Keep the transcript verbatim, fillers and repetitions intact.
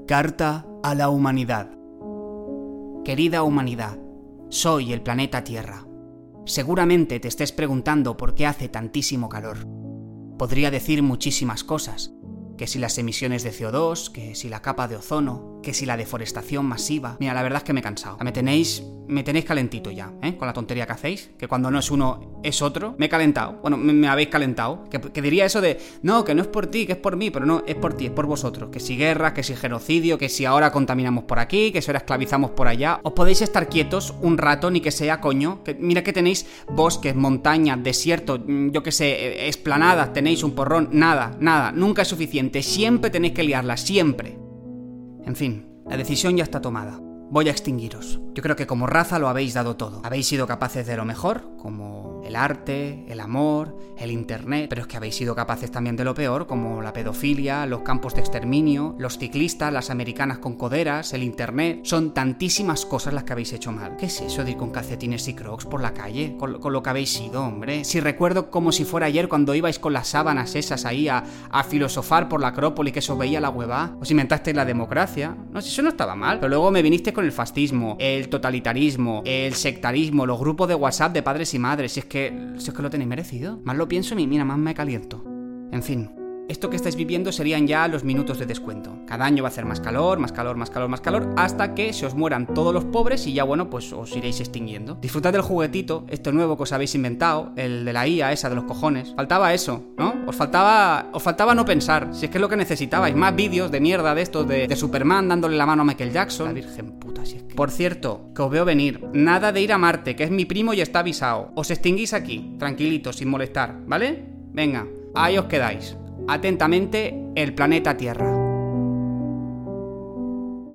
Carta a la humanidad. Querida humanidad, soy el planeta Tierra. Seguramente te estés preguntando por qué hace tantísimo calor. Podría decir muchísimas cosas, que si las emisiones de C O dos, que si la capa de ozono, que si la deforestación masiva. Mira, la verdad es que me he cansado. Me tenéis, me tenéis calentito ya, ¿eh? Con la tontería que hacéis, que cuando no es uno es otro. Me he calentado, bueno, me, me habéis calentado. Que, que diría eso de, no, que no es por ti, que es por mí, pero no, es por ti, es por vosotros. Que si guerra, que si genocidio, que si ahora contaminamos por aquí, que si ahora esclavizamos por allá. Os podéis estar quietos un rato, ni que sea, coño. Que, mira que tenéis bosques, montañas, desiertos, yo que sé, esplanadas, tenéis un porrón, nada, nada, nunca es suficiente. Siempre tenéis que liarla, siempre. En fin, la decisión ya está tomada. Voy a extinguiros. Yo creo que como raza lo habéis dado todo. Habéis sido capaces de lo mejor, como el arte, el amor, el internet, pero es que habéis sido capaces también de lo peor, como la pedofilia, los campos de exterminio, los ciclistas, las americanas con coderas, el internet. Son tantísimas cosas las que habéis hecho mal. ¿Qué es eso de ir con calcetines y crocs por la calle? Con, con lo que habéis sido, hombre. Si recuerdo como si fuera ayer cuando ibais con las sábanas esas ahí a, a filosofar por la Acrópolis, que eso veía la hueva. Os inventasteis la democracia. No, si eso no estaba mal. Pero luego me viniste con el fascismo, el totalitarismo, el sectarismo, los grupos de WhatsApp de padres y madres. Si es que, si es que lo tenéis merecido. Más lo pienso y mira, más me caliento. En fin, esto que estáis viviendo serían ya los minutos de descuento. Cada año va a hacer más calor, más calor, más calor, más calor, hasta que se os mueran todos los pobres y ya, bueno, pues os iréis extinguiendo. Disfrutad del juguetito, este nuevo que os habéis inventado, el de la I A esa de los cojones. Faltaba eso, ¿no? Os faltaba, os faltaba no pensar, si es que es lo que necesitabais. Más vídeos de mierda de estos, de, de Superman dándole la mano a Michael Jackson. La virgen puta, si es que... Por cierto, que os veo venir. Nada de ir a Marte, que es mi primo y está avisado. Os extinguís aquí, tranquilitos, sin molestar, ¿vale? Venga, ahí os quedáis. Atentamente, el planeta Tierra.